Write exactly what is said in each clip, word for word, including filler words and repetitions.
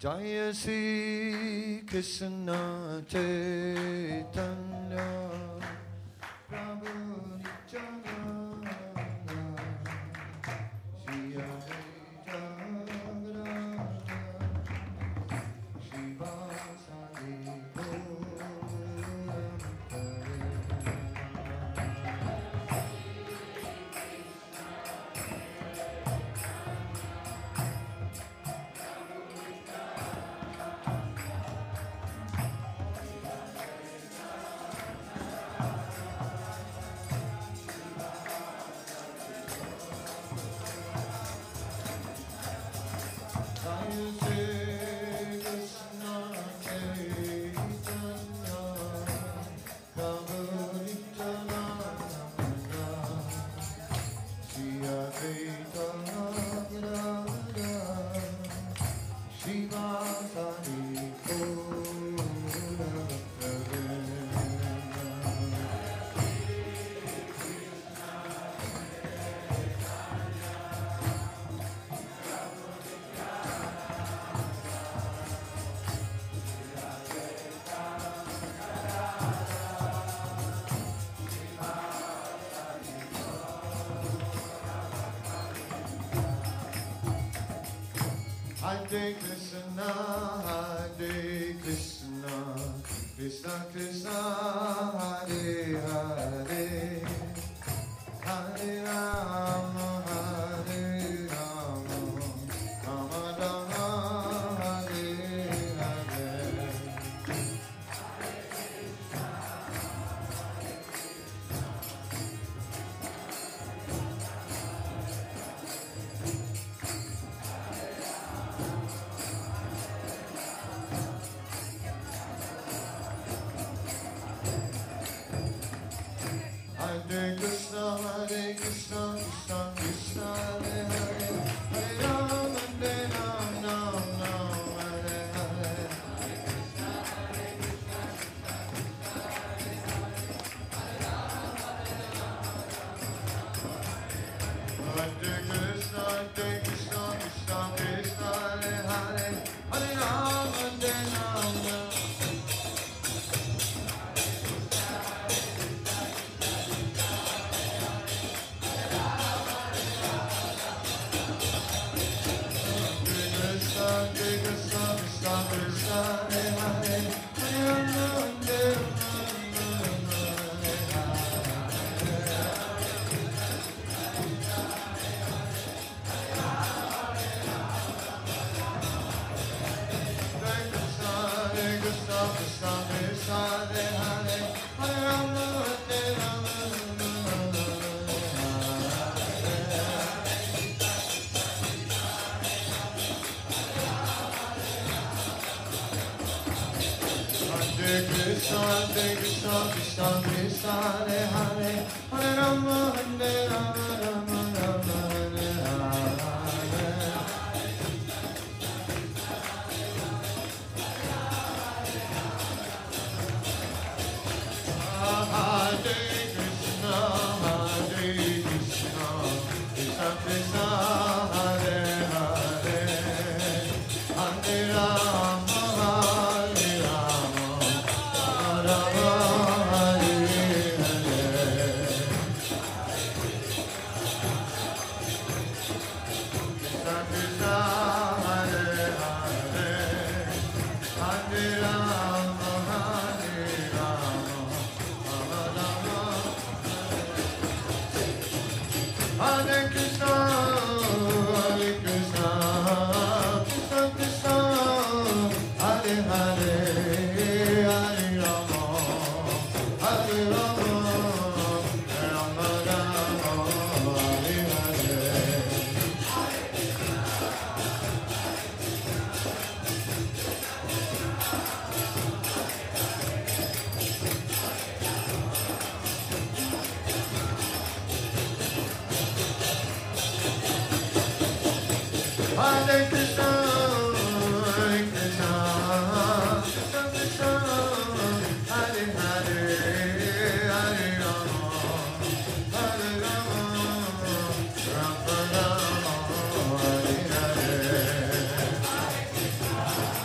Jaya Sri Krishna Chaitanya Prabhu Nityananda Shri Advaita Gadadhara Srivasadi Hare Krishna, Hare Krishna, Krishna Krishna, Hare Hare, Hare Rama, Hare Rama, Rama Rama, Hare Hare. Hare Krishna, Hare Krishna, Krishna Krishna, Hare Hare, Hare Rama, Hare Rama, Rama Rama, Hare Hare. Hare Krishna, Hare Krishna, Krishna Krishna, Hare Hare, Hare Rama, Hare Rama. Krishna, Hare Krishna, Krishna Krishna, Hare Hare, Hare Rama, Hare Rama, Rama Rama, Hare Hare. Hare Krishna, Hare Krishna, Krishna Krishna, Hare Hare, Hare Rama, Hare Rama, Rama Hare Hare. Krishna Krishna, Hare Hare, Hare Rama, Hare Rama, Rama Rama. Hare Krishna, Hare Krishna, Krishna Krishna, Hare Hare, Hare Rama, Hare Rama, Rama Rama, Hare Hare. Hare Krishna, Hare Krishna, Krishna Krishna, Hare Hare, Hare Rama, Hare Rama, Rama Rama, Hare Hare.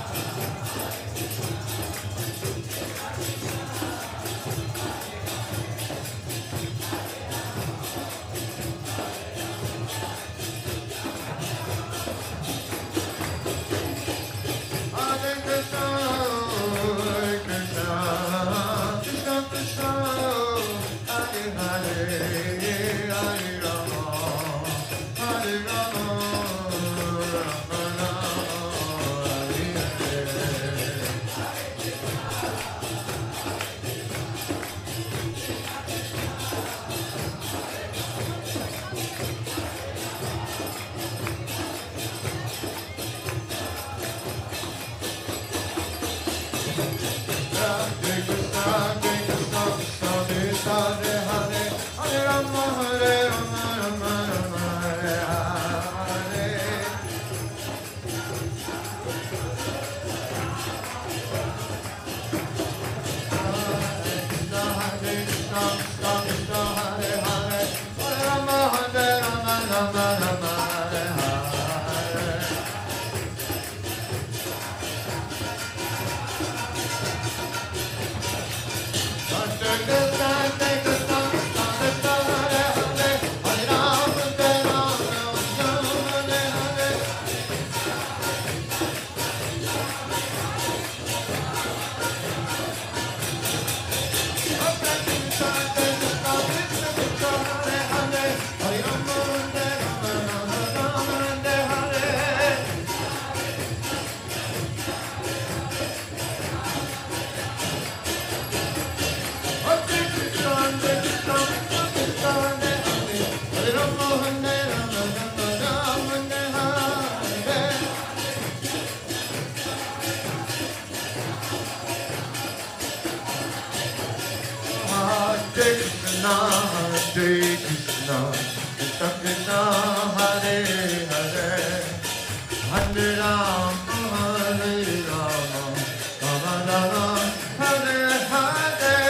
Krishna, Krishna Krishna, Hare Hare, Hare Rama, Hare Rama, Rama Rama, Hare Hare.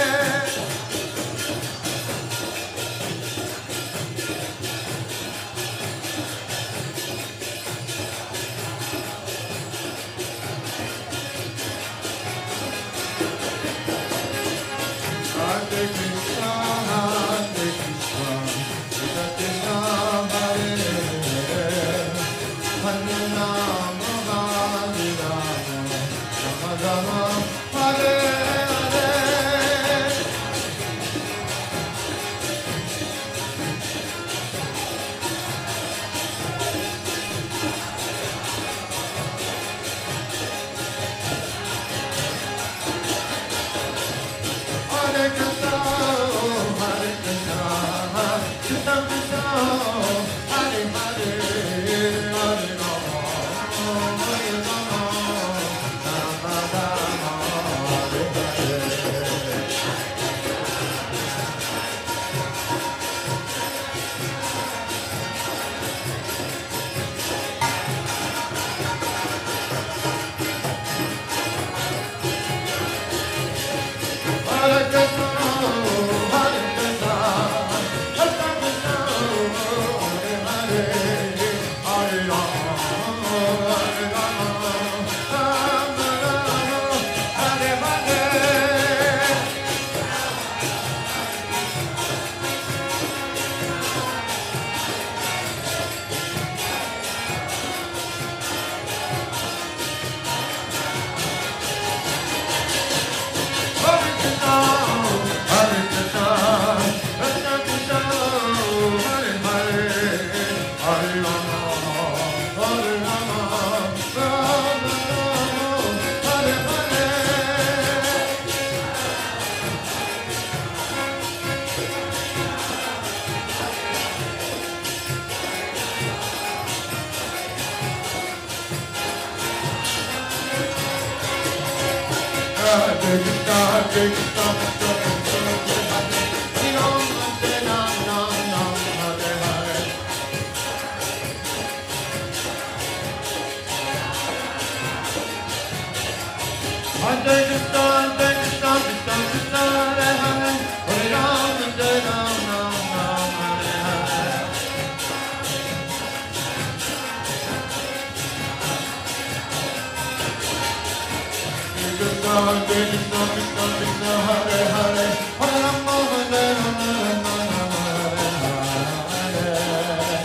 Hare Krishna, Hare Krishna, Krishna Krishna, Hare Hare, Hare Rama, Hare Rama, Rama Rama, Hare Hare. Hare Krishna, Hare Krishna, Krishna Krishna, Hare Hare, Hare Rama, Hare Rama, Rama Rama, Hare Hare. Hare Krishna, Hare Krishna, Krishna Krishna, Hare Hare, Hare Rama, Hare Rama, Rama Rama, Hare Hare. Hare Krishna, Hare Krishna, Krishna Krishna, Hare Hare, Hare Rama, Hare Rama, Rama Rama, Hare Hare. Hare Krishna, Hare Krishna, Krishna Krishna, Hare Rama, Hare Rama, Rama Rama, Hare Hare. Hare Krishna, Hare Krishna, Krishna Krishna, Hare Hare, Hare Rama, Hare Rama, Rama Rama, Hare Hare. Krishna, Hare Krishna, Krishna Krishna, Hare Hare, Hare Rama, Hare Rama, Rama Rama, Hare Hare.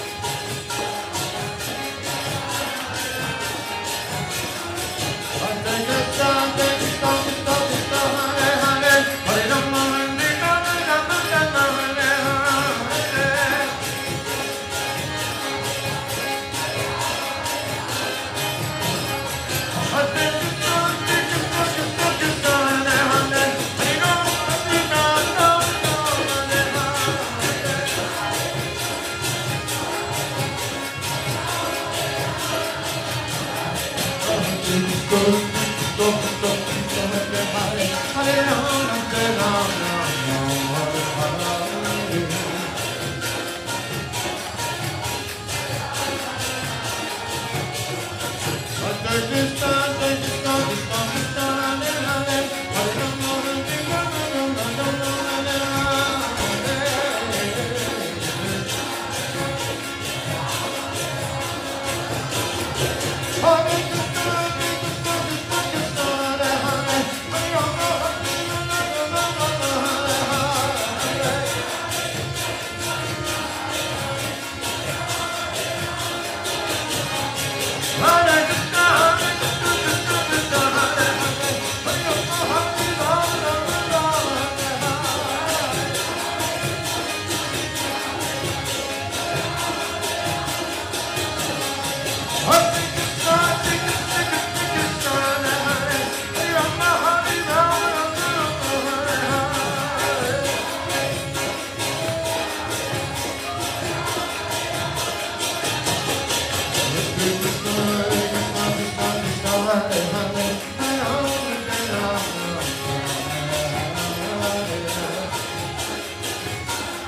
Hare Krishna, Hare Krishna, Krishna Krishna, Hare Hare, Hare Rama, Hare Rama, Rama Rama, Hare Hare. Hare Krishna, Hare Krishna, Krishna Krishna, Hare Hare, Hare Rama, Hare Rama, Rama Rama, Hare Hare. Hare Rama, Hare Rama, Hare Hare. Hare Krishna, Hare Krishna, Krishna Krishna, Hare Hare, Hare Rama, Hare Rama, Rama Rama, Hare Hare. Hare Krishna, Hare Krishna, Krishna Krishna, Hare Hare, Hare Rama, Hare Rama, Rama Rama, Hare Hare. Hare Krishna, Hare Krishna, Krishna Krishna, Hare Hare, Hare Rama, Hare Rama, Rama Rama, Hare Hare. Hare Krishna, Hare Krishna, Krishna Krishna, Hare Hare, Hare Rama, Hare Rama, Rama Rama, Hare Hare. Hare Krishna, Hare Krishna, Krishna Krishna, Hare Hare, Hare Rama, Hare Rama, Rama Rama, Hare Hare.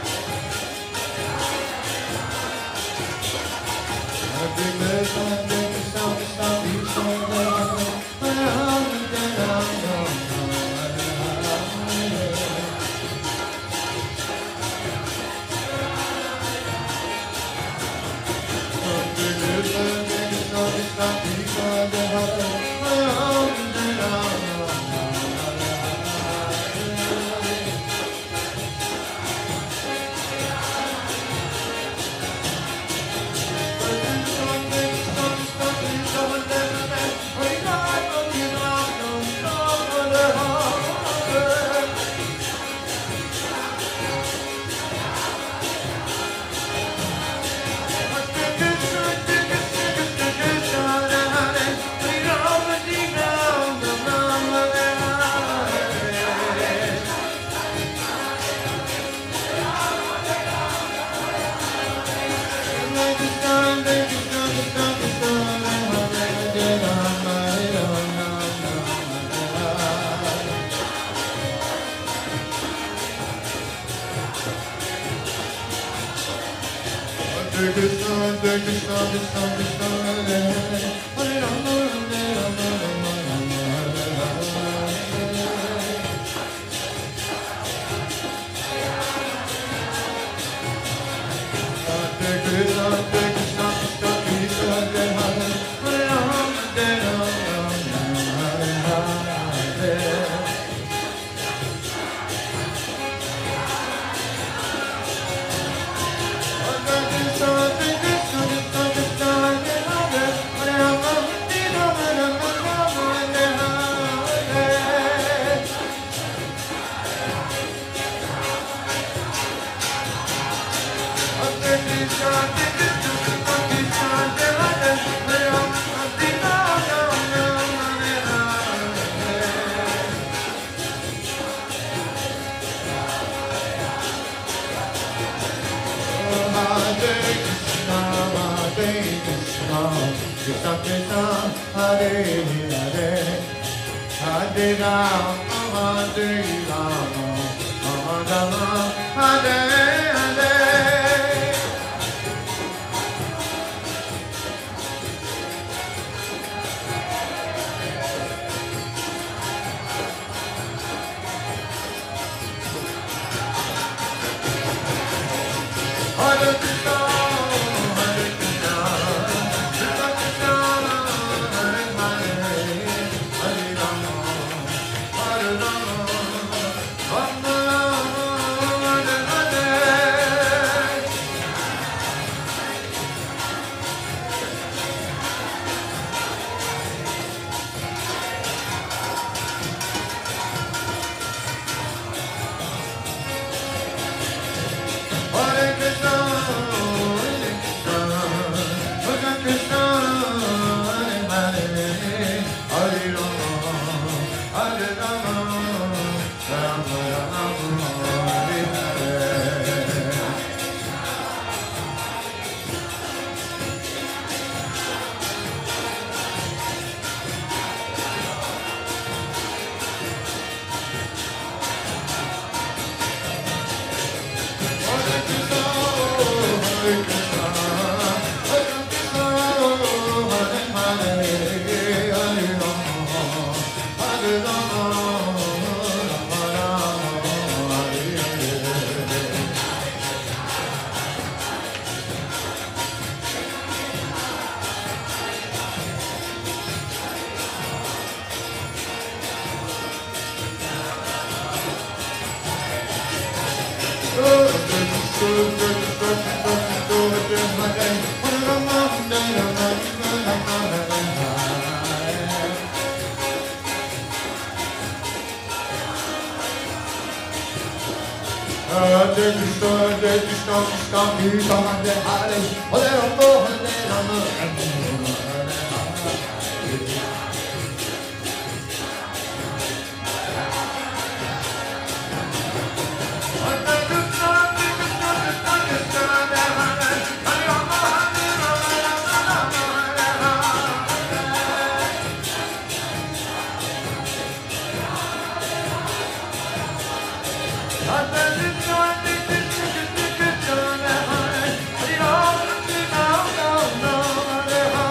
Hare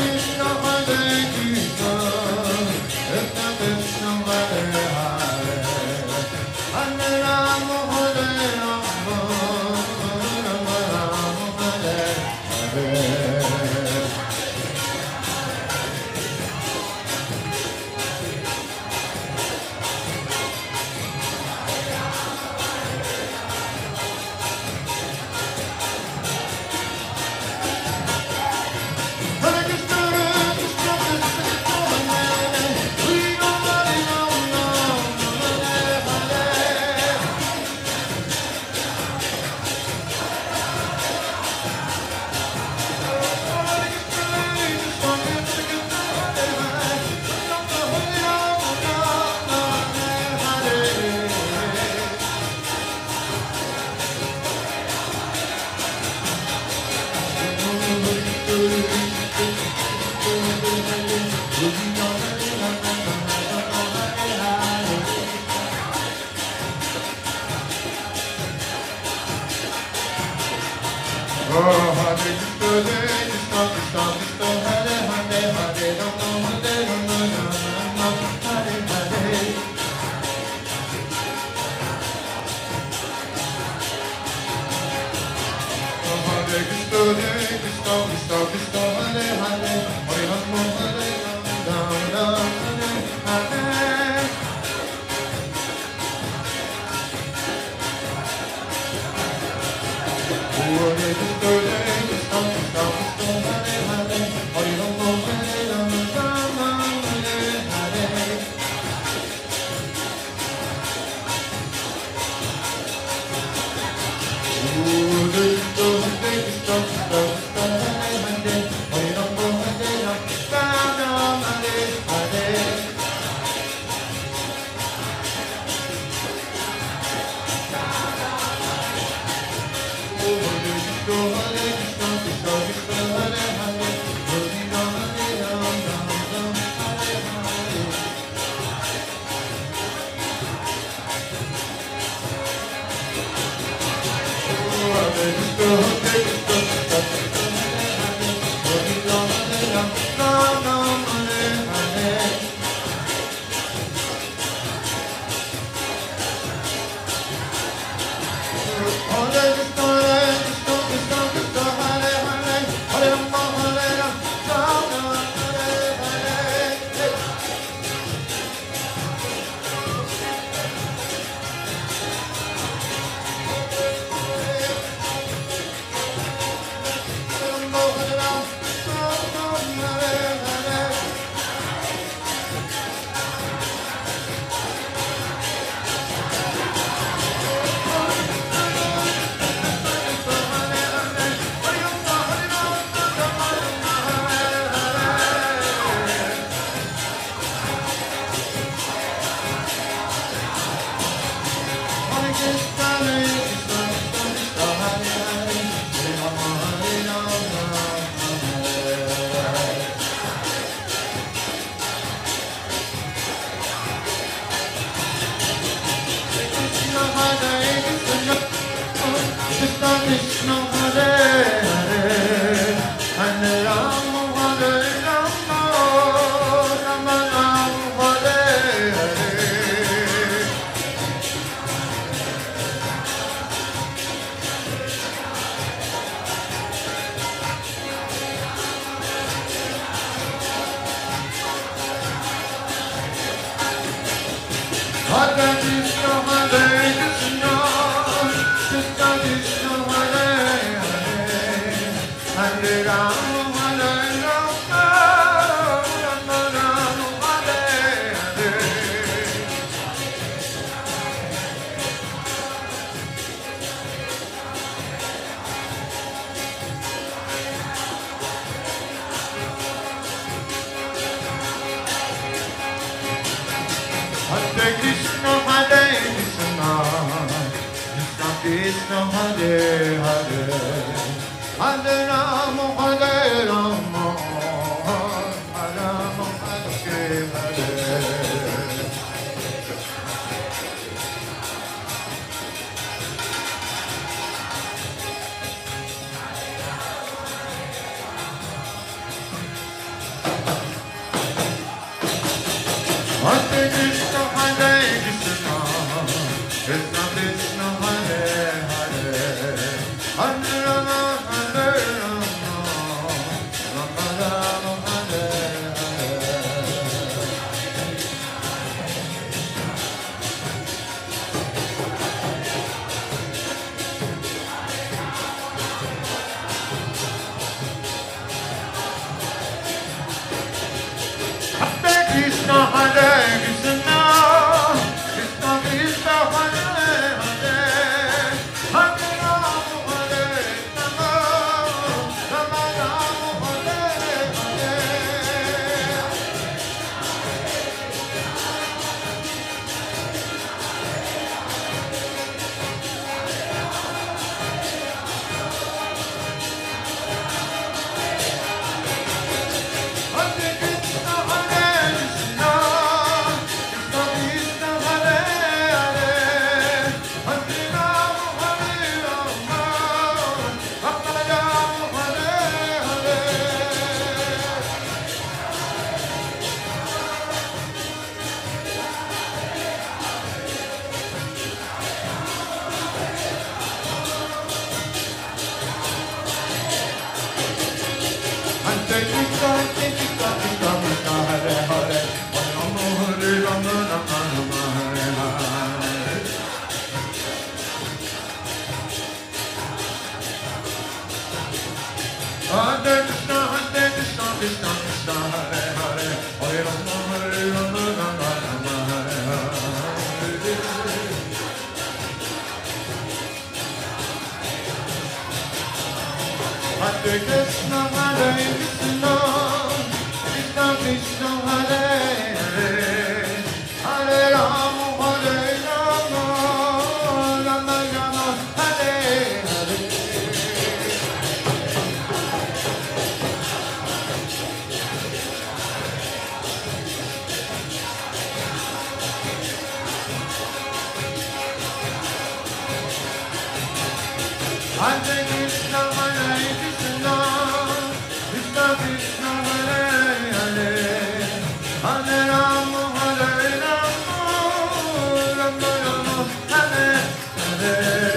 Krishna, Hare Krishna, Krishna Krishna, Hare Hare, Hare Rama, Hare Rama, Rama Rama, Hare Hare. Hare Krishna, Hare Krishna, Krishna Krishna, Hare Hare, Hare Rama, Hare Rama, Rama Rama, Hare Hare. Hare Krishna, Hare Krishna, Krishna Krishna, Hare Hare, Hare Rama, Hare Rama, Rama Rama, Hare Hare.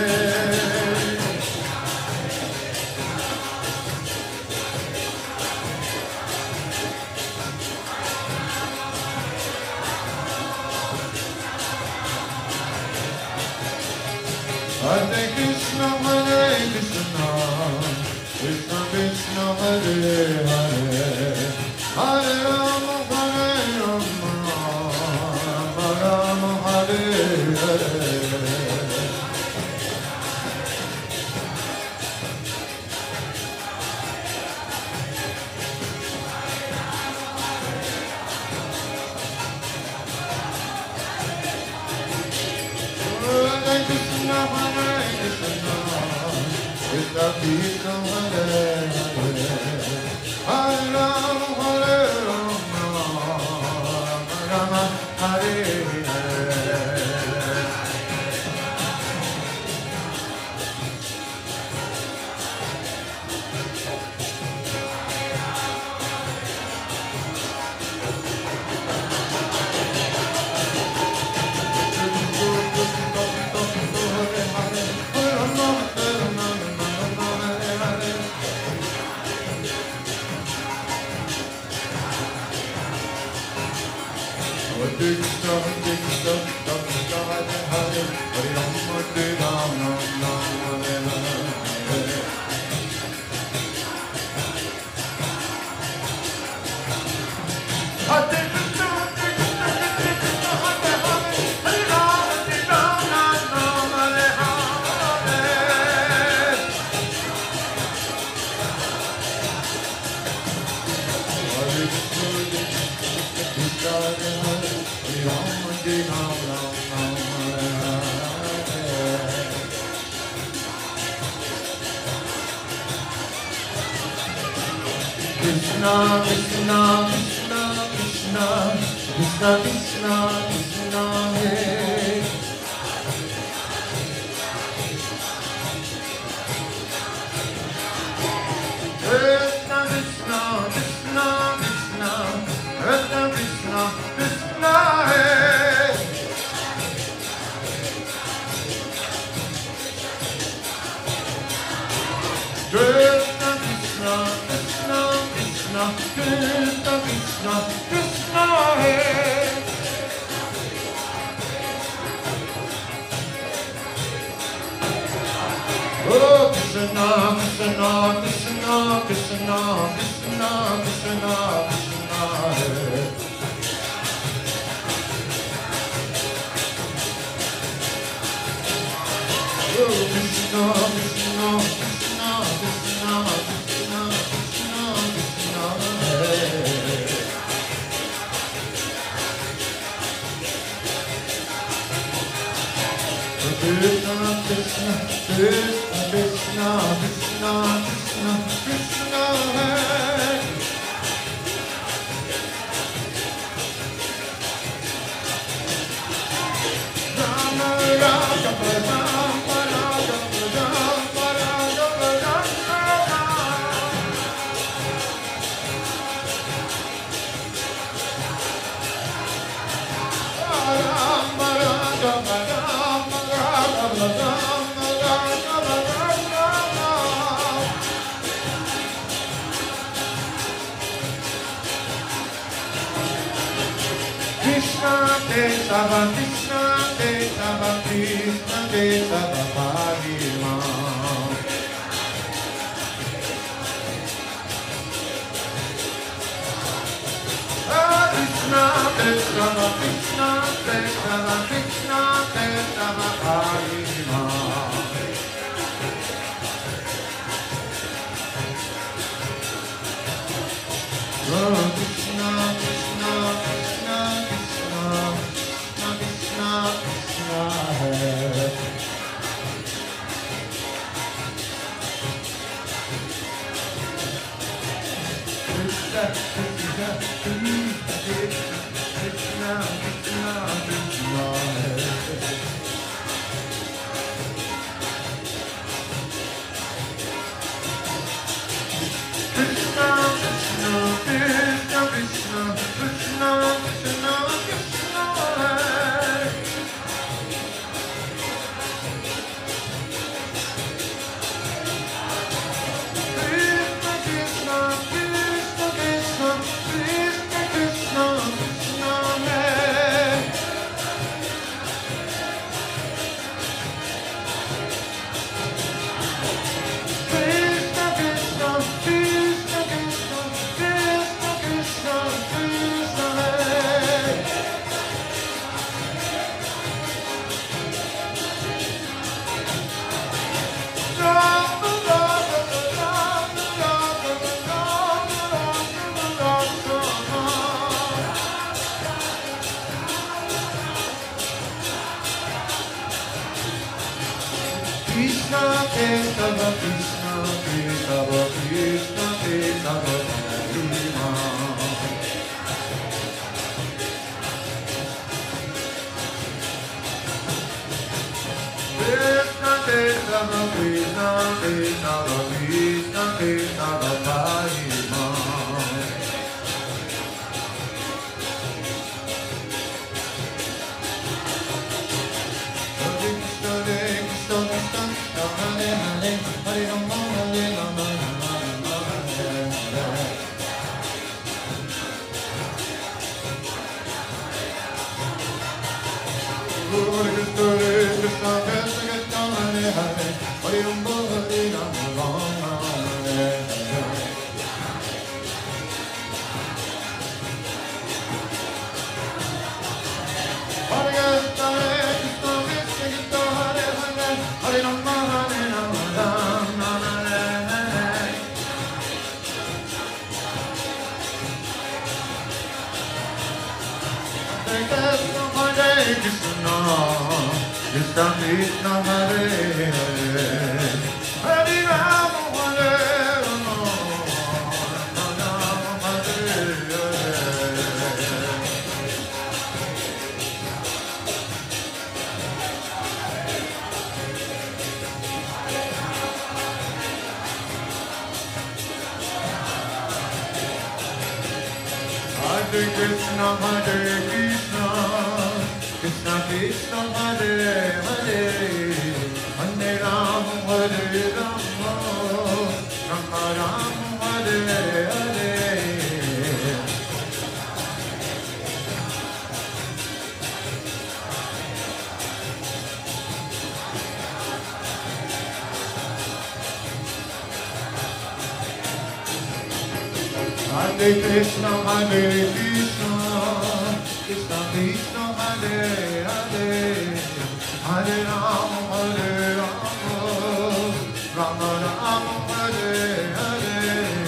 Hare Krishna, Hare Krishna, Krishna Krishna, Hare Hare, Hare Rama, Hare Rama, Rama Rama, Hare Hare. Hare Krishna, Hare Krishna, Krishna Krishna, Hare Hare, Hare Rama, Hare Rama, Rama Rama, Hare Hare. Krishna, Krishna, Krishna, Krishna, Krishna, Krishna, Krishna, Hare. Krishna, Krishna, Krishna, Krishna, Krishna, Krishna, Krishna, Hare. Krishna, Krishna, Krishna, Krishna, Krishna, Krishna, Krishna, Hare. Oh, Krishna, Krishna, Krishna, Krishna, Krishna, Krishna, Krishna, Hare. Oh, Krishna, Krishna, Krishna, Krishna, Krishna, Krishna, Krishna, Hare. Krishna, Krishna, Krishna, Krishna, Krishna, Krishna, Krishna, Hare. Rama, Rama, Rama, Rama, Rama, Rama, Rama. Kesava Krishna, Kesava Krishna, Kesava Parima. Krishna, Kesava Krishna, Kesava Krishna, Kesava Parima. Krishna, Krishna, Krishna, Krishna, Krishna, Krishna, Hare. Krishna, Krishna, Krishna, Krishna, Krishna, Hare. Krishna, Krishna, Krishna, Krishna, Krishna, Krishna, Krishna, Hare. Krishna, Krishna, Krishna, Krishna, Krishna, Krishna, Krishna, Hare. Krishna, Krishna, Krishna, Krishna, Krishna, Krishna, Krishna, Hare. Rama, Rama, Rama, Rama, Rama, Rama, Rama. Krishna, Kesava Krishna, Kesava Krishna, Kesava Parima. Krishna, Kesava Krishna, Kesava Krishna, Kesava Parima. Hare Krishna, Hare Krishna, Krishna Krishna, Hare Hare, Hare Rama, Hare Rama, Rama Rama, Hare Hare. Hare Krishna, Hare Krishna, Krishna Krishna, Hare Hare, Hare Rama, Hare Rama, Rama Rama, Hare Hare. Hare Krishna, Hare Krishna, Krishna Krishna, Hare Hare, Hare Rama, Hare Rama, Rama Rama, Hare Hare. Hare Krishna, Hare Krishna, Krishna Krishna, Hare Hare, Hare Rama, Hare Rama, Rama Rama, Hare Hare. Hare Krishna, Hare Krishna, Krishna Krishna, Hare Hare, Hare Rama, Hare Rama, Rama Rama, Hare Hare. Hare Krishna, Hare Krishna, Krishna Krishna, Hare Hare, Hare Rama, Hare Rama, Rama Rama, Hare Hare.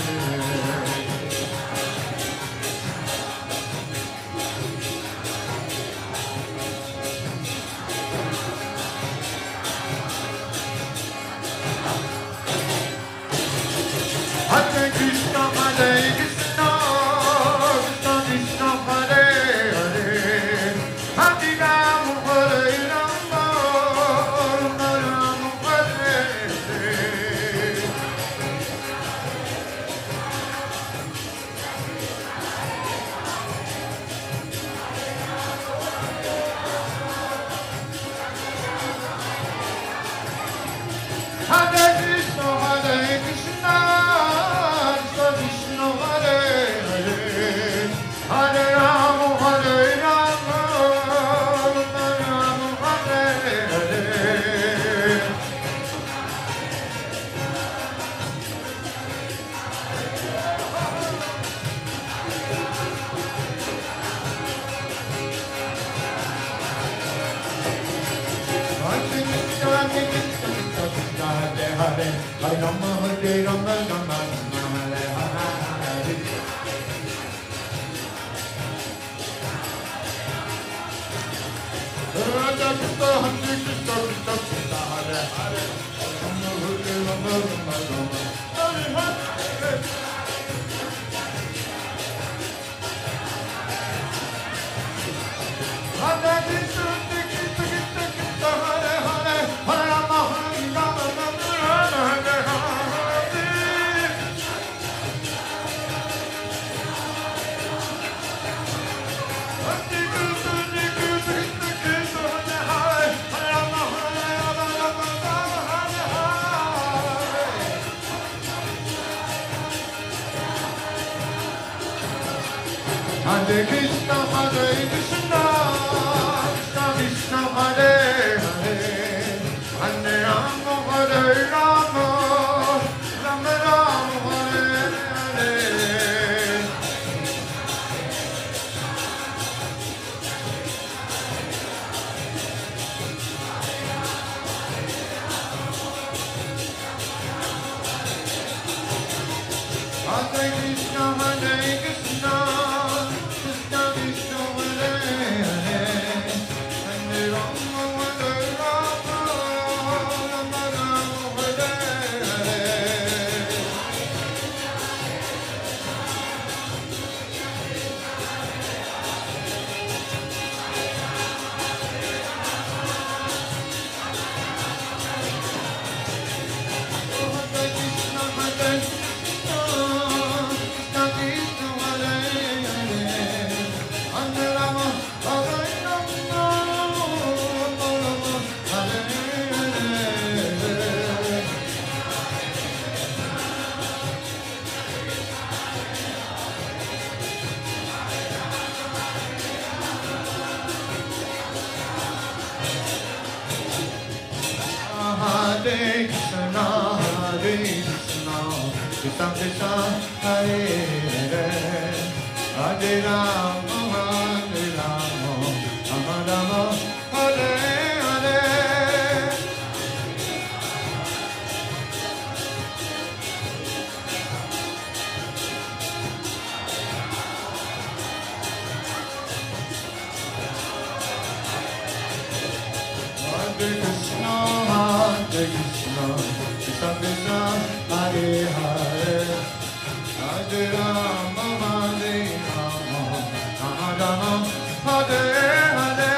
Hare Krishna, Hare Krishna, Krishna Krishna, Hare Hare, Hare Rama, Hare Rama, Rama Rama, Hare Hare. Hare Krishna, Hare Krishna, Krishna Krishna, Hare Hare, Hare Rama, Hare Rama, Hare Hare Rama Hare Rama Rama Rama Hare Hare Radha Krishna Hare Krishna Krishna Krishna Hare Hare Rama Hare Rama Rama Rama Hare Hare Hare Krishna Hare Krishna Krishna Krishna Hare Hare Hare Rama Hare Rama Rama Rama Hare Hare Hare Krishna Hare Krishna Krishna Krishna Hare Hare Hare Rama Hare Rama Rama Rama Hare Hare Hare Krishna Hare Krishna Krishna Krishna Hare Hare Hare Rama Hare Rama Rama Rama Hare Hare Hare Krishna Hare Krishna Krishna Krishna Hare Hare Hare Rama Hare Rama Rama Rama Hare Hare Hare Krishna Hare Krishna Krishna Krishna Hare Hare Hare Rama Hare Rama Rama Rama Hare Hare Hare Krishna Hare Krishna Krishna Krishna Hare Hare Hare Rama Hare Rama Rama Rama Hare Hare Hare Krishna Hare Krishna Krishna Krishna Hare Hare Hare Rama Hare Rama Rama Rama Hare Hare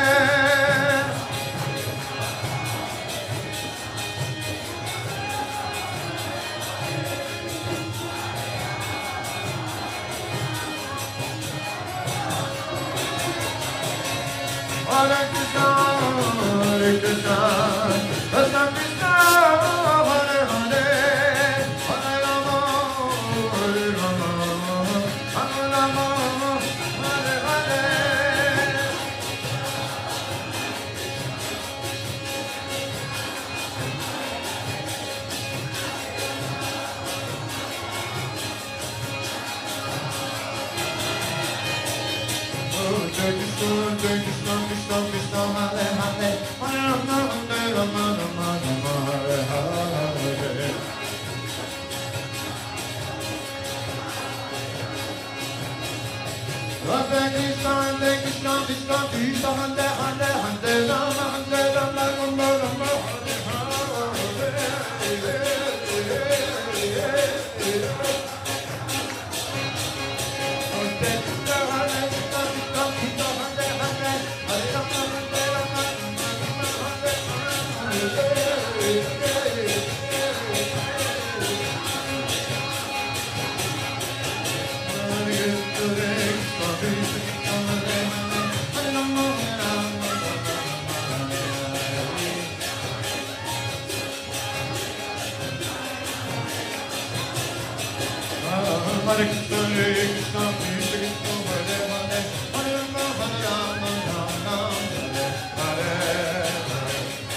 Hare Krishna Hare Krishna Krishna Krishna Hare Hare Hare Rama Hare Rama Rama Rama Hare Hare Hare Krishna Hare Krishna Krishna Krishna Hare Hare Hare Rama Hare Rama Rama Rama Hare Hare Hare Krishna Hare Krishna Krishna Krishna Hare Hare Hare Rama Hare Rama Rama Rama Hare Hare Hare Krishna, Hare Krishna, Krishna Krishna, Hare Hare, Hare Rama, Hare Rama, Rama Rama, Hare Hare.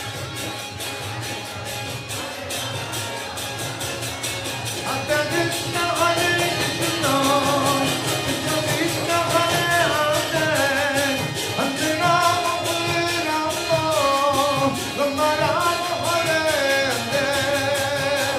Hare Krishna, Hare Krishna, Krishna Krishna, Hare Hare, Hare Rama, Hare Rama, Rama Rama, Hare Hare.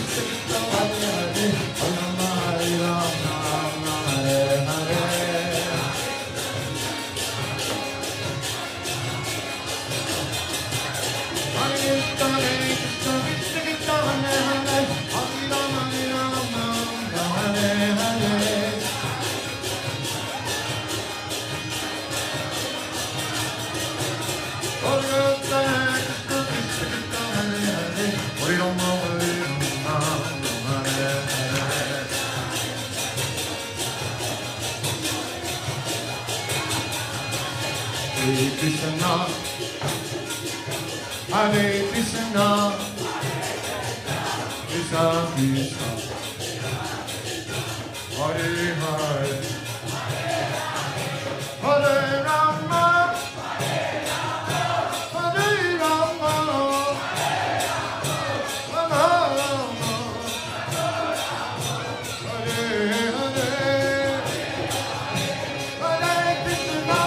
Krishna, Hare Krishna, Krishna Krishna, Hare Hare, Hare Rama, Hare Rama, Rama Rama, Hare Hare, Hare Krishna.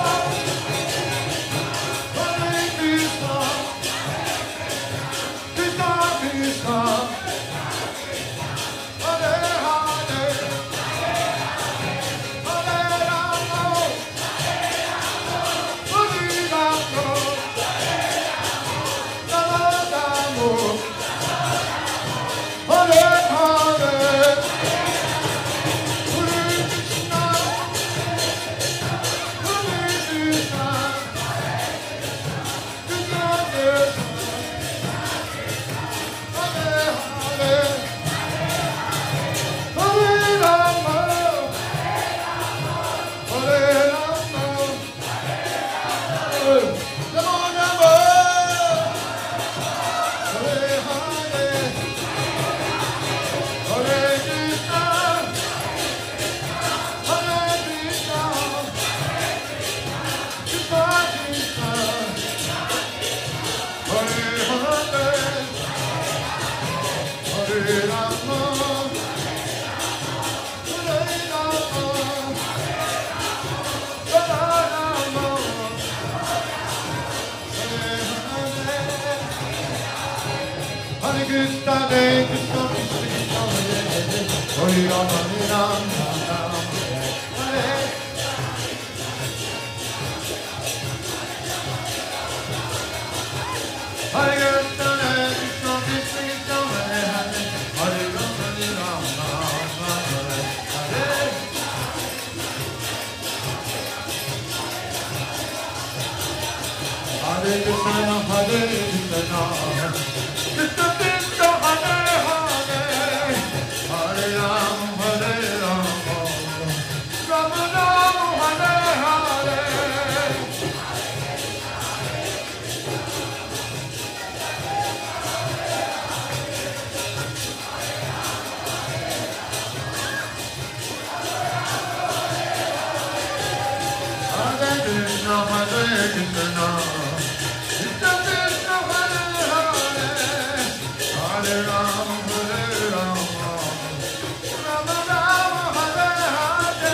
Hare Krishna, Hare Krishna, Krishna Krishna, Hare Hare, Hare Rama, Hare Rama, Rama Hare Hare. Hare Krishna, Hare Krishna, Krishna Krishna, Hare Hare, Hare Rama, Hare Rama, Rama Hare Hare. Hare Krishna, Hare Krishna, Krishna Krishna, Hare Hare, Hare Rama, Hare Rama, Rama Rama, Hare Hare. Hare Krishna, Hare Krishna, Krishna Krishna, Hare Hare, Hare Rama, Hare Rama, Rama Rama, Hare Hare.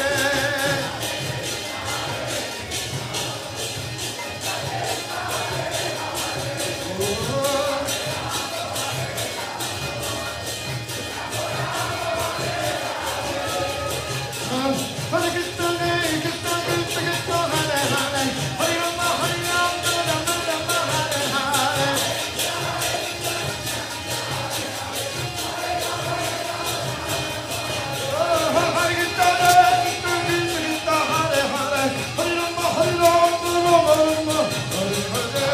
Hare Krishna, Hare Krishna, Krishna Krishna, Hare Hare, Hare Rama, Hare Rama, Rama Rama, Hare Hare. Hare Krishna, Hare Krishna, Krishna Krishna, Hare Hare, Hare Rama, Hare Rama, Rama Rama, Hare Hare.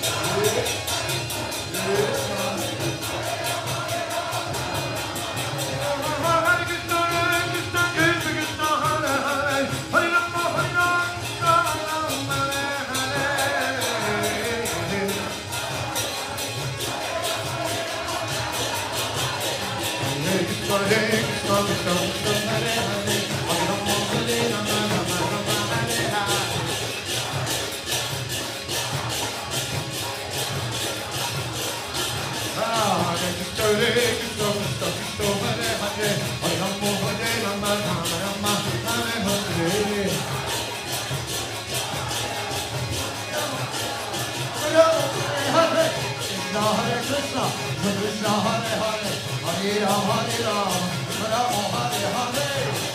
Hare Krishna, Hare Krishna, Krishna Krishna, Hare Hare, Hare Rama, Hare Rama, Rama Rama, Hare Hare. Hare Krishna, Hare Krishna, Krishna Krishna, Hare Hare, Hare Rama, Hare Rama, Rama Rama, Hare Hare. Hare Krishna, Hare Krishna, Krishna Krishna, Hare Hare, Hare Rama, Hare Rama, Rama Rama, Hare Hare. Hare Hare, Krishna Hare Krishna, Krishna Krishna, Hare Hare, Hare Ram, Hare Ram, Ram Hare Hare.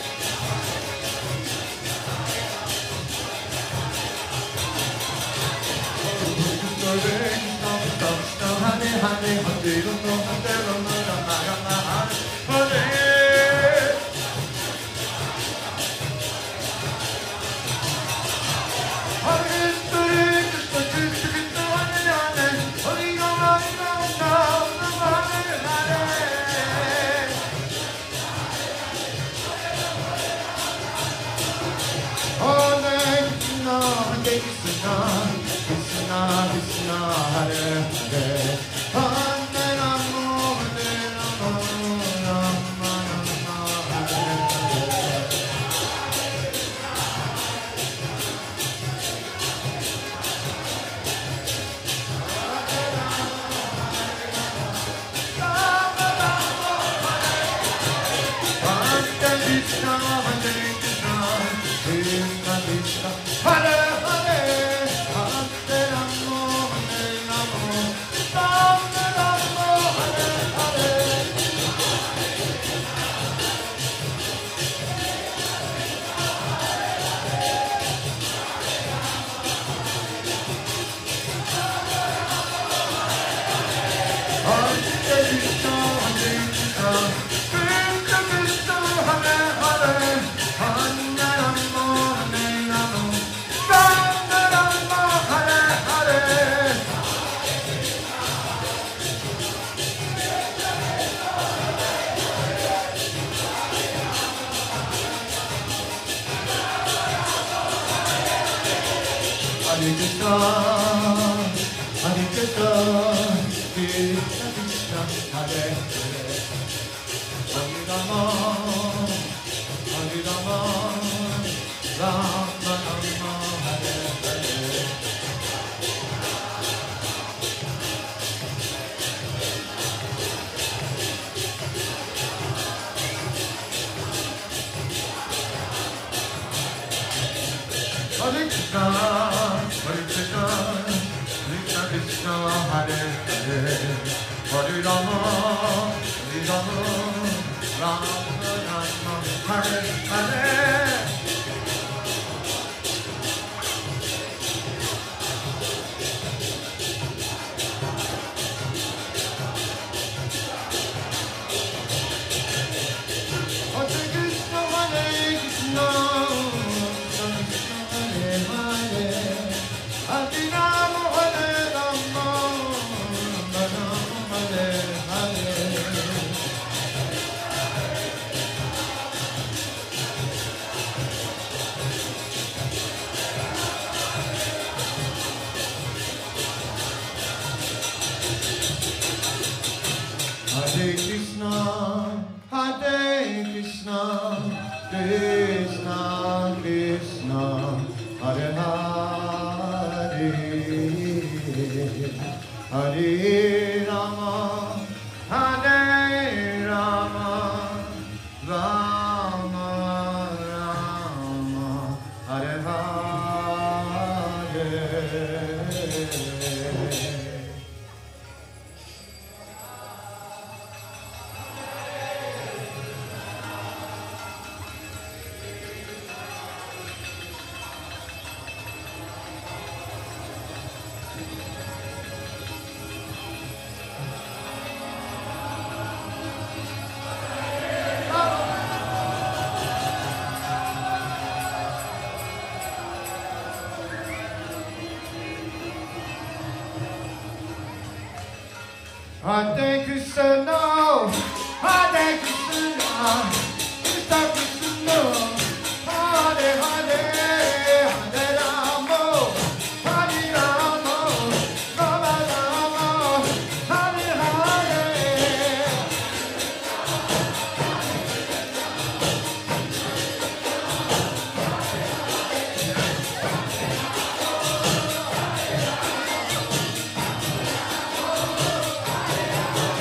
Hare Krishna, Krishna, Hare Hare, Hare Rama, Hare Rama, Rama Rama, Hare Hare. Krishna, Krishna, Hare Hare, Hare Rama, Hare Rama, Rama Rama, Hare Hare. Hare Krishna, Hare Krishna, Krishna Krishna, Hare Hare, Hare Rama, Hare Rama, Rama Rama, Hare Hare. Hare Krishna, Hare Krishna, Krishna Krishna, Hare Hare, Hare Rama, Hare Rama, Rama Rama, Hare Hare. Hare Krishna, Hare Krishna, Krishna Krishna, Hare Hare, Hare Rama, Hare Rama, Rama Rama, Hare Hare. Hare Krishna, Hare Krishna, Krishna Krishna, Hare Hare, Hare Rama, Hare Rama, Rama Rama, Hare Hare. Hare Krishna, Hare Krishna, Krishna Krishna, Hare Hare, Hare Rama, Hare Rama, Rama Rama, Hare Hare. Hare Krishna, Hare Krishna, Krishna Krishna, Hare Hare, Hare Rama, Hare Rama, Rama Rama, Hare Hare. Hare Krishna, Hare Krishna, Krishna Krishna, Hare Hare, Hare Rama, Hare Rama, Rama Rama, Hare Hare. Hare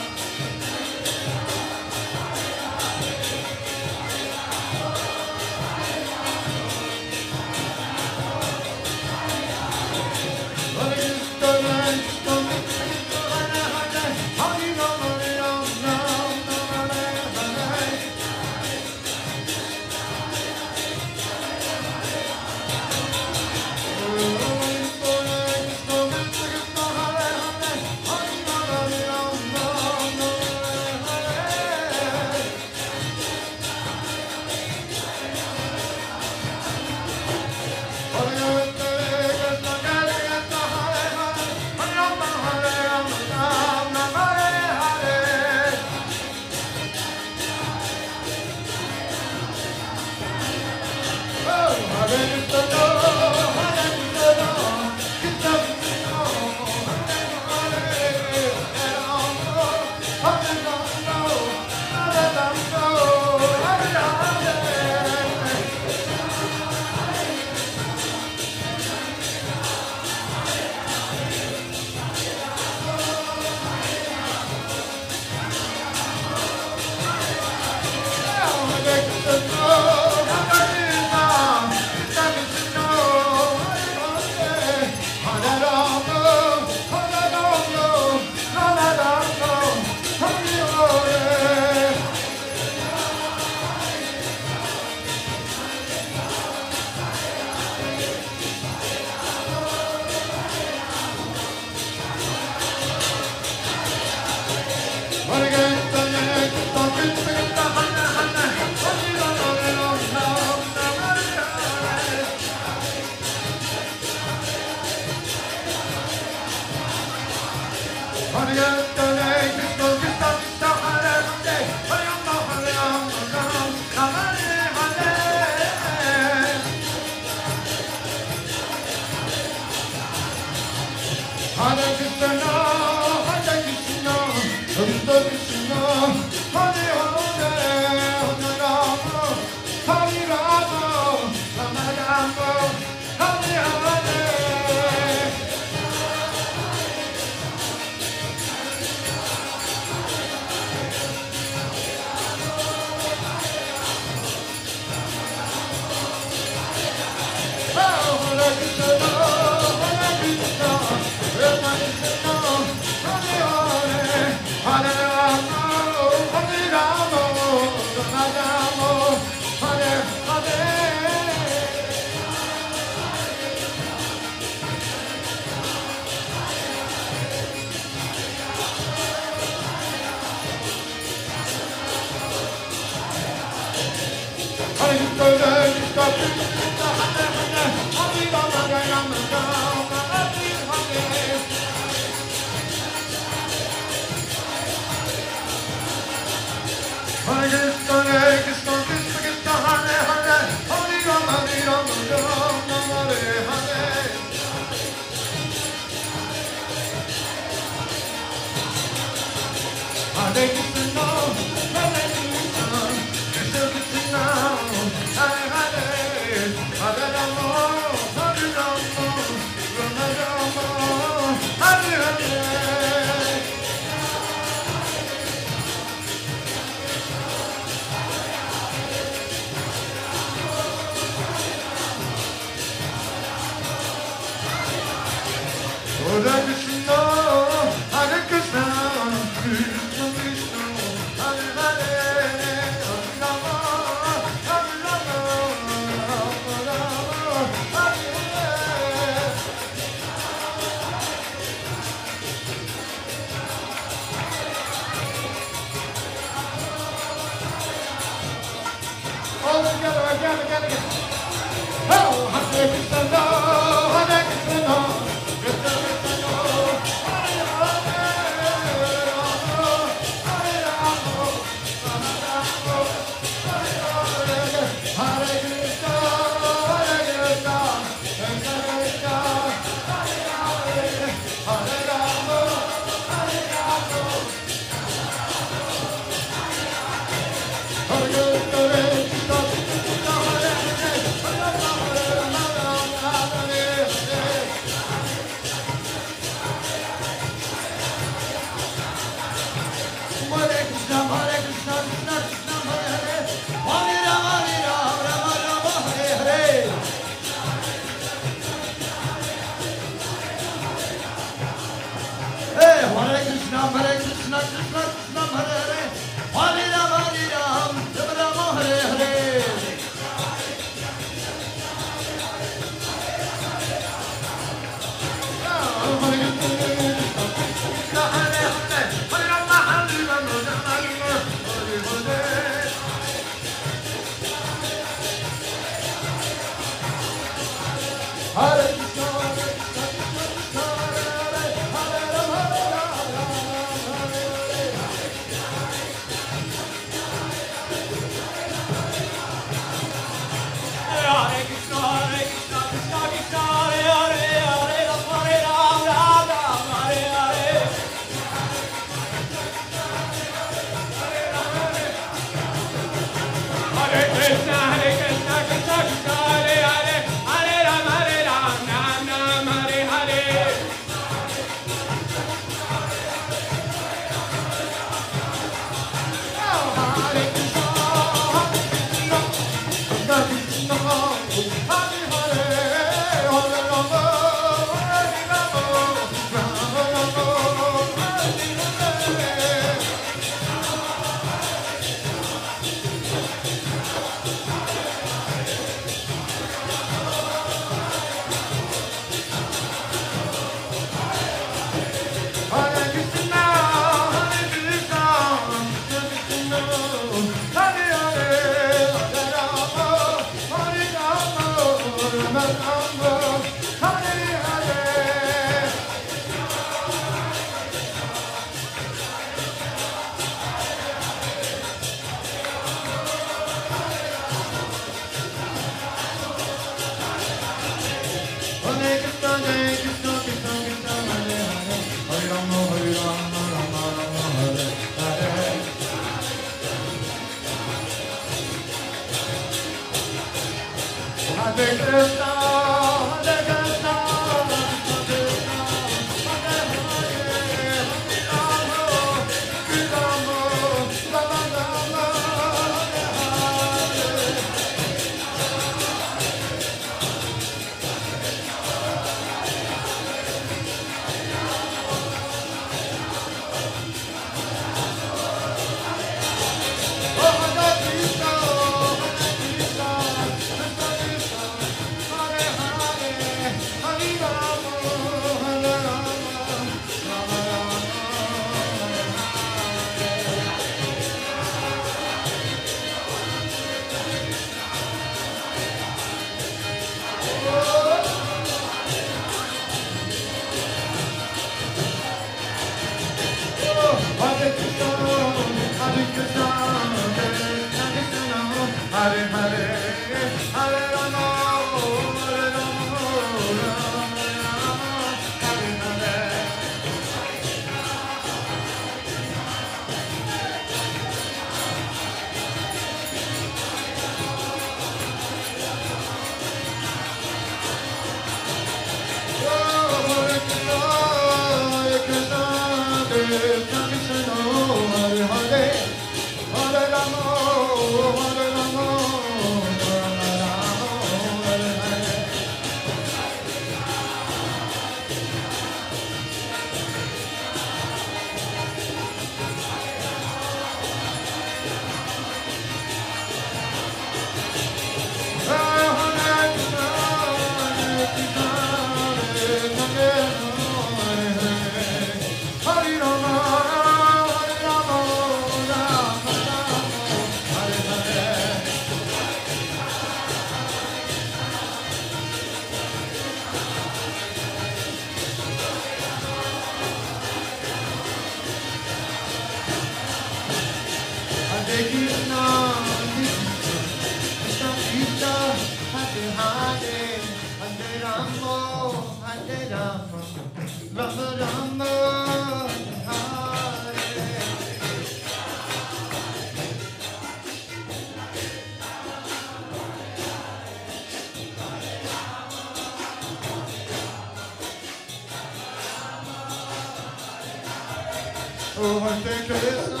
Oh, Hare Krishna,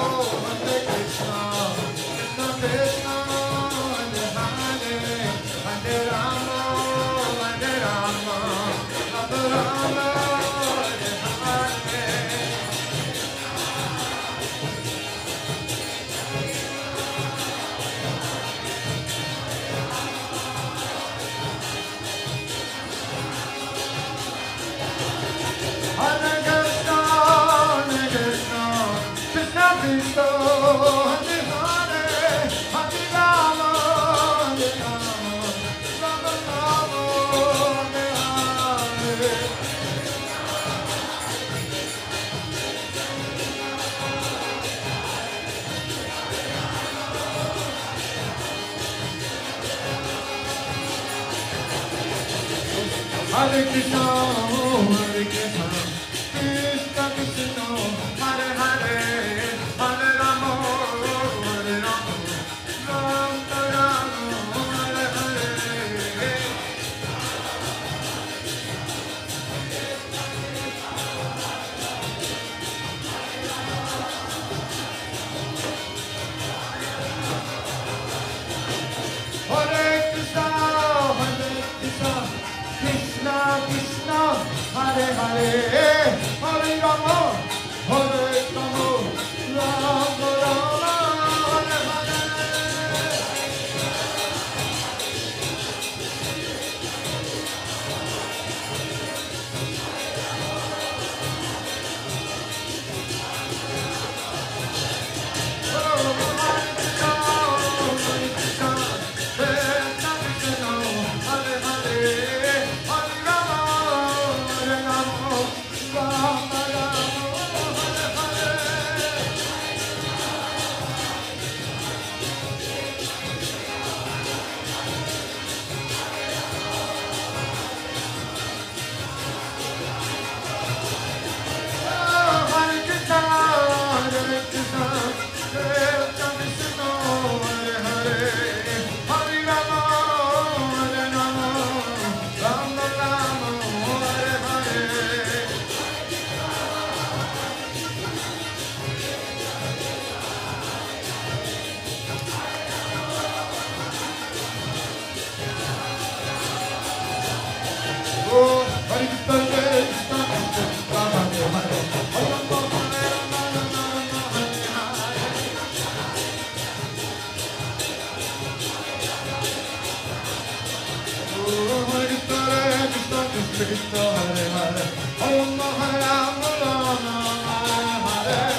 Hare Krishna, Krishna Krishna, Hare Hare, Hare Rama, Hare Rama, Rama Rama, Hare Hare Krishna, Hare Krishna, Krishna Krishna, Hare Hare, Hare Rama, Hare Rama, Rama Rama, Hare Hare. Hare Krishna, Hare Krishna, Krishna Krishna, Hare Hare, Hare Rama, Hare Rama, Rama Rama, Hare Hare. Hare Krishna, Hare Krishna, Krishna Krishna, Hare Hare, Hare Rama, Hare Rama, Rama Rama, Hare Hare. Krishna, Hare Hare, Om Ram Rama, Hare Hare.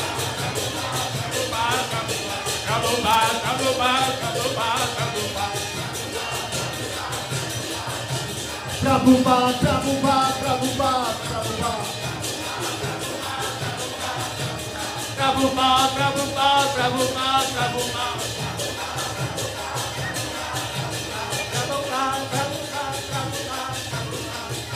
Prabhupada, Prabhupada, Prabhupada, Prabhupada. Prabhupada, Prabhupada, Prabhupada, Prabhupada. Prabhupada, Prabhupada, Prabhupada, Prabhupada. Prabhupada, Prabhupada, Prabhupada.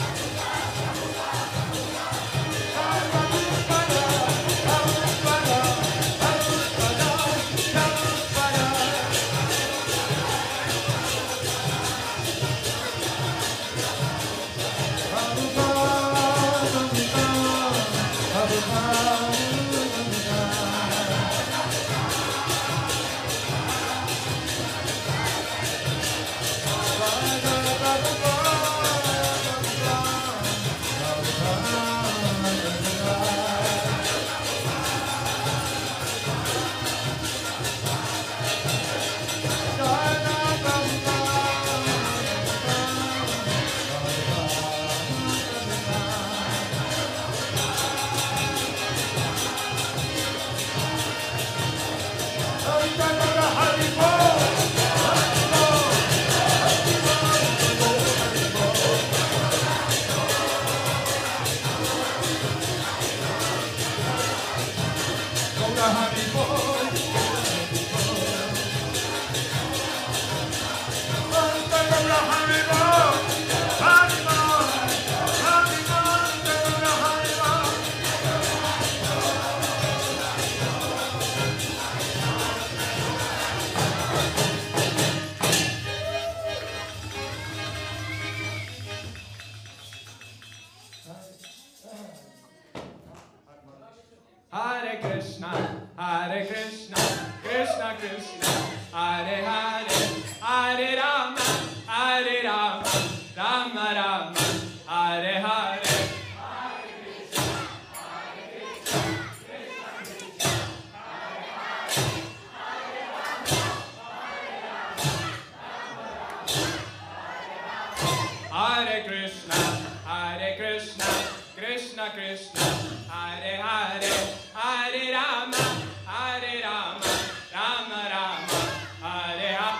Hare Krishna, Hare Krishna, Krishna Krishna, Hare Hare, Hare Rama, Hare Rama, Rama Rama, Hare Hare. Hare Krishna, Hare Krishna, Krishna Krishna, Hare Hare, Hare Rama, Hare Rama, Rama Rama, Hare Hare.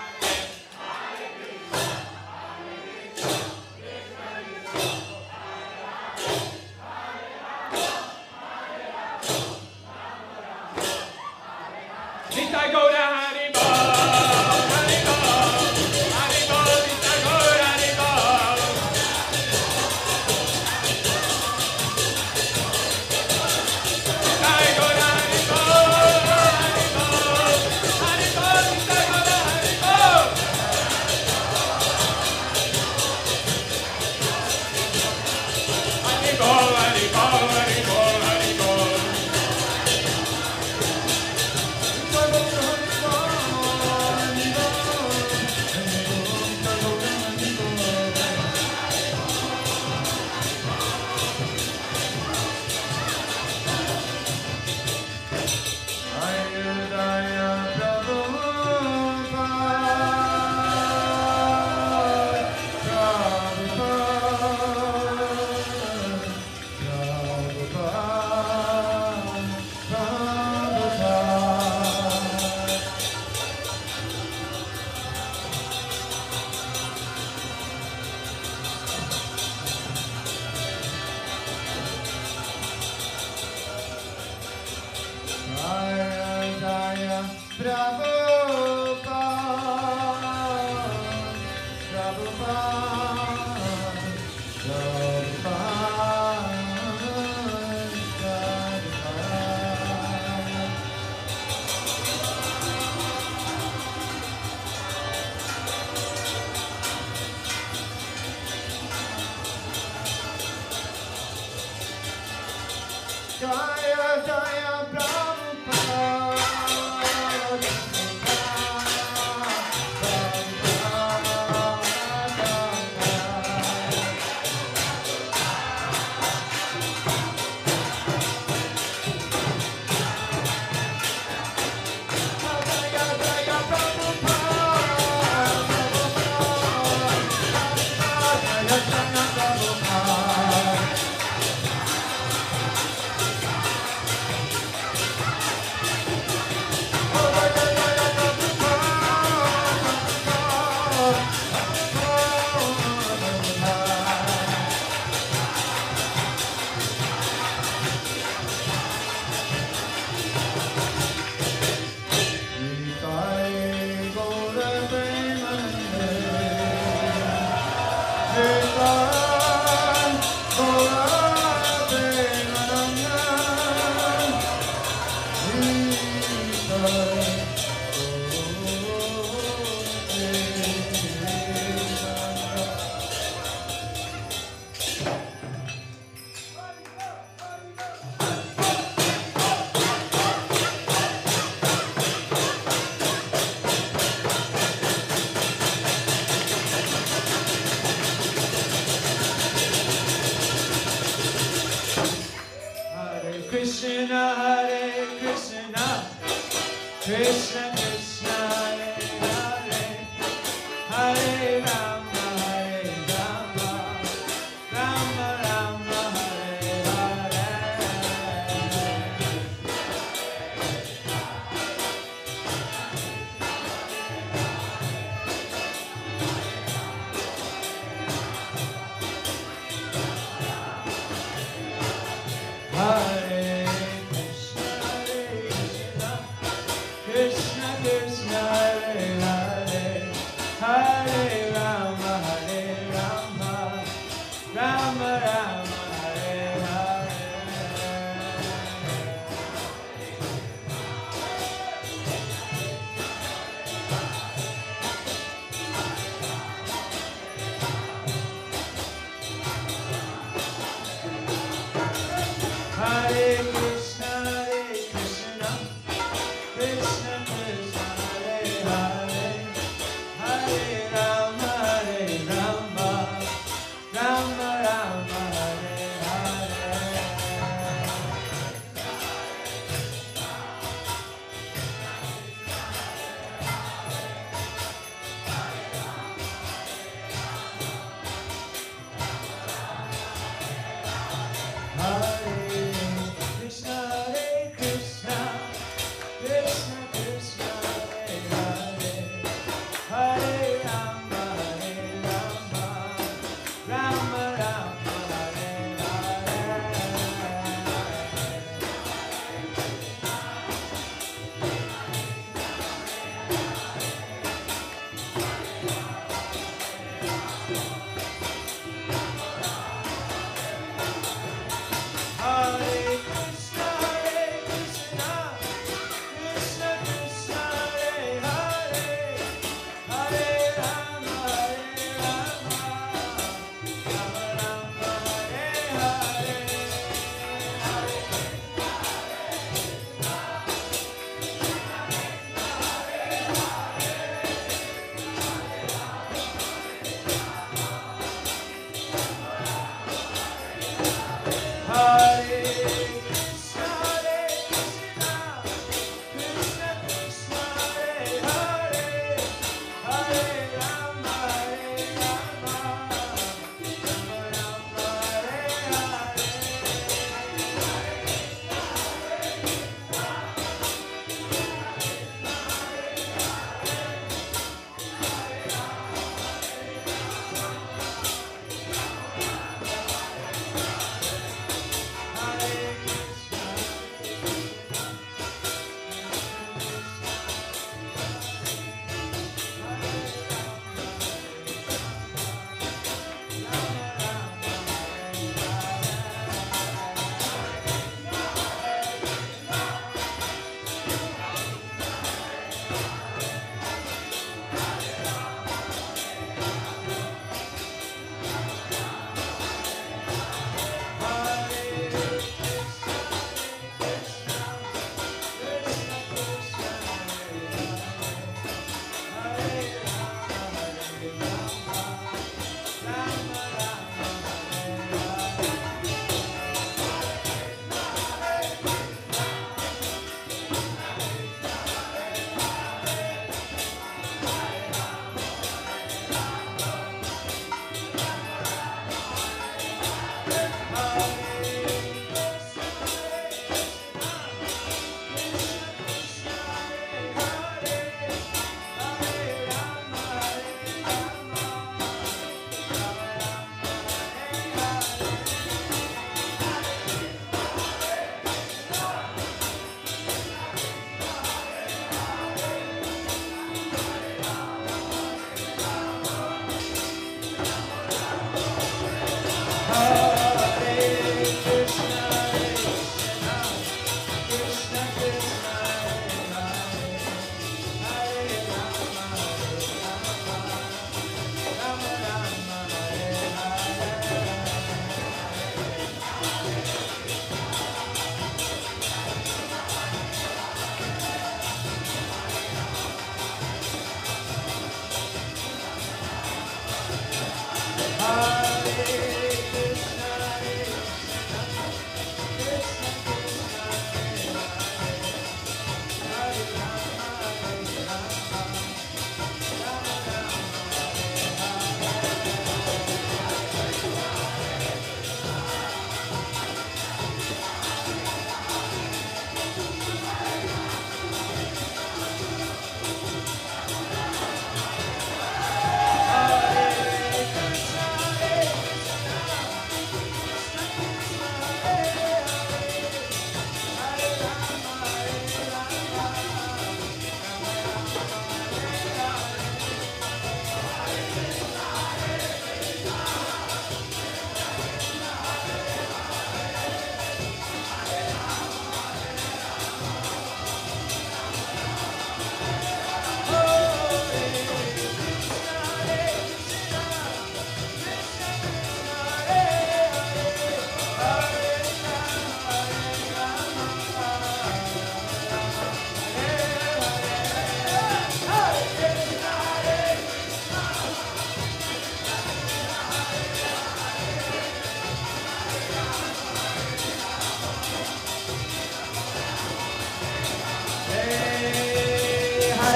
Nitai Gaura Hari Bol, Hari Bol, Hari Bol, Nitai Gaura Hari Bol. Nitai Gaura Hari Bol, Hari Bol, Hari Bol, Nitai Gaura Hari Bol. Hari Bol, Hari Bol, Hari Bol, Hari Bol. Jaya Jaya Prabhupada. Krishna, Hare Krishna, Krishna Krishna, Hare Hare, Hare Rama, Hare Rama, Rama Rama, Hare Hare. Hare Krishna, Hare Krishna, Krishna Krishna, Hare Hare, Hare Rama, Hare Rama, Rama Rama, Hare Hare. Hare Krishna, Hare Krishna, Krishna Krishna, Hare Hare, Hare Rama, Hare Rama, Rama Rama, Hare Hare. Hare Krishna, Hare Krishna, Krishna Krishna, Hare Hare, Hare Rama, Hare Rama, Rama Rama, Hare Hare. Hare Krishna, Hare Krishna, Krishna Krishna, Hare Hare, Hare Rama, Hare Rama, Rama Rama, Hare Hare. Hare Krishna, Hare Krishna, Krishna Krishna, Hare Hare, Hare Rama, Hare Rama, Rama Rama, Hare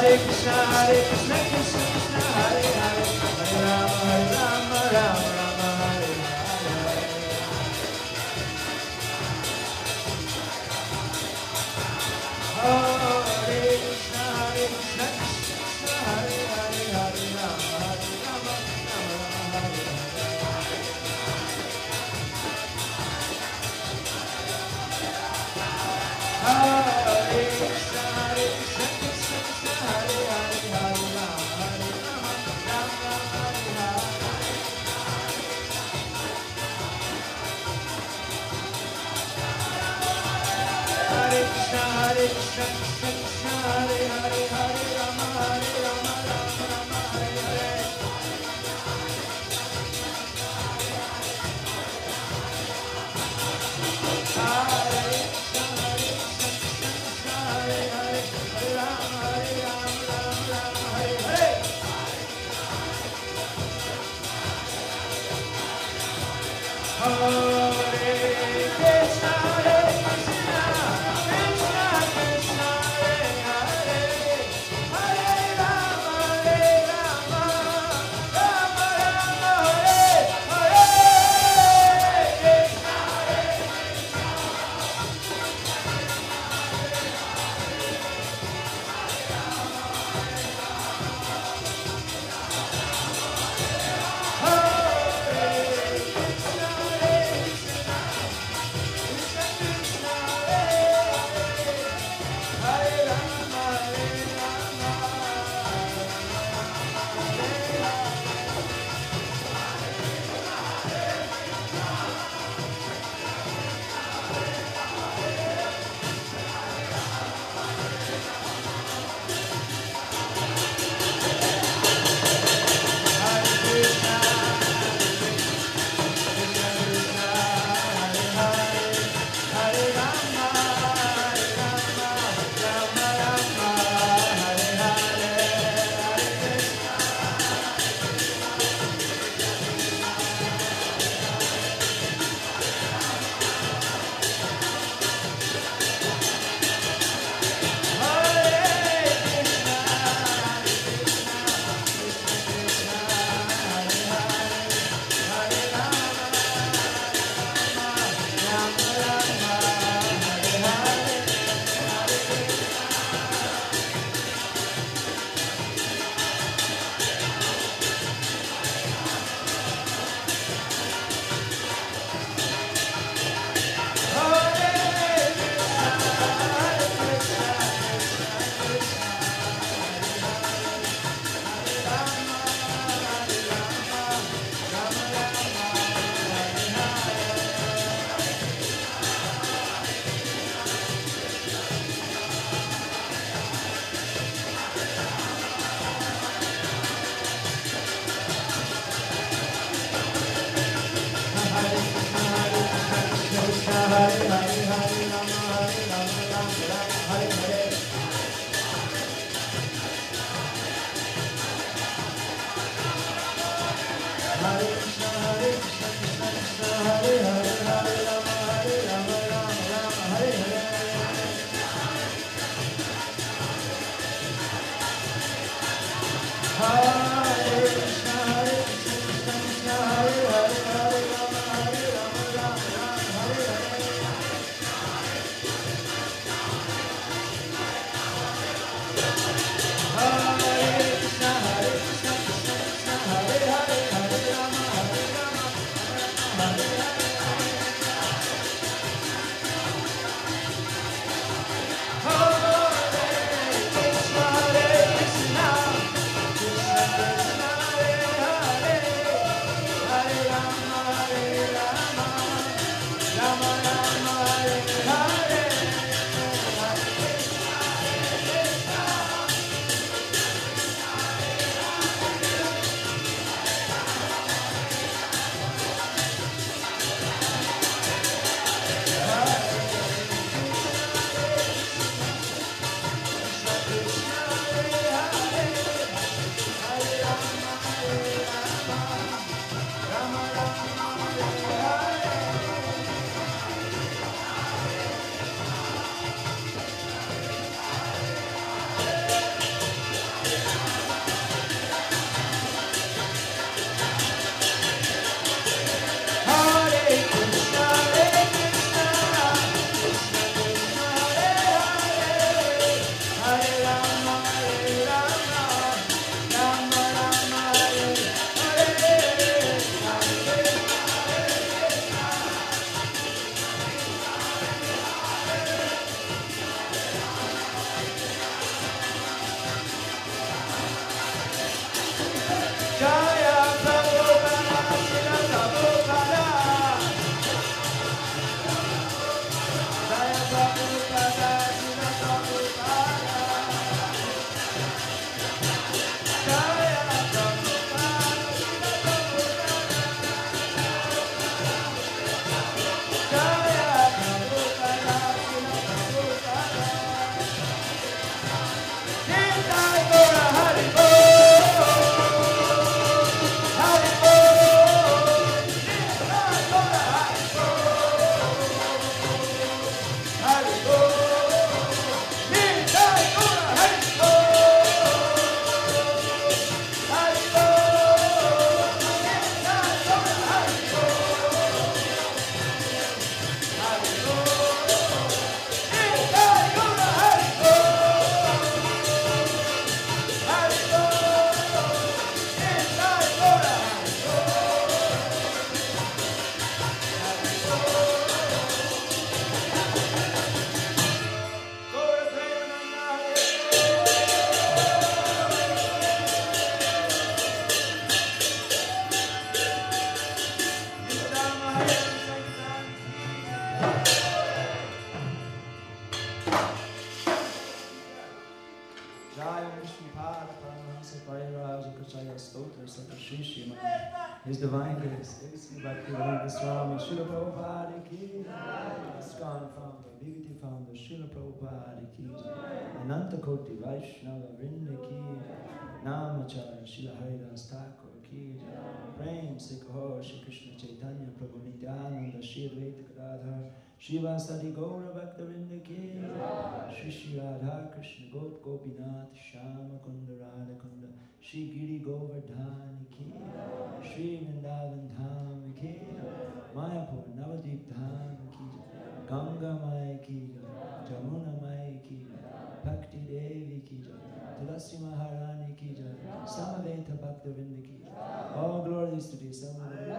Hare Krishna, Hare Krishna, Krishna Krishna, Hare Hare, Hare Rama, Hare Rama, Rama Rama, Hare Hare. Hare Krishna, Hare Krishna, Krishna Krishna, Hare Hare, Hare Rama, Hare Rama, Rama Rama, Hare Hare. Hare Krishna, Hare Krishna, Krishna Krishna, Hare Hare, Hare Rama, Hare Rama, Rama Rama, Hare Hare. Hare Krishna, Hare Krishna, Krishna Krishna, Hare Hare, Hare Rama, Hare Rama, Rama Rama, Hare Hare. Hare Krishna, Hare Krishna, Krishna Krishna, Hare Hare, Hare Rama, Hare Rama, Rama Rama, Hare Hare. Hare Krishna, Hare Krishna, Krishna Krishna, Hare Hare, Jai Om Vishnupada Paramahamsa Pariraja Kachaya Stotra Sata Shri Shri His Divine Grace, Sri Bhaktivedanta Swami Srila Prabhupada Ki Jai. ISKCON founder, B B T founder Srila Prabhupada Ki Jai. Ananta Koti Vaishnava Vrinda Ki Jai. Namacharya Srila Haridas Thakur Ki Jai. Prem Se Kaho Shri Krishna Chaitanya Prabhu Nityananda Shri Advaita Gadadhar Shivasadi Gaura Bhaktavinda Ki Jai. Shri Shri Radha Krishna Gop Gopinath Shama Kunda Radha Kunda Shri Giri Govardhani Ki Jai. Shri Vrindavan Dham Ki Jai. Mayapur Navadip Dham Ki Jai. Ganga Mai Ki Jai. Jamuna Mai Ki Jai. Bhakti Devi Ki Jai. Tulasi Maharani Ki Jai. Samaveta Bhaktavinda Ki Jai. All glories to the Samaveta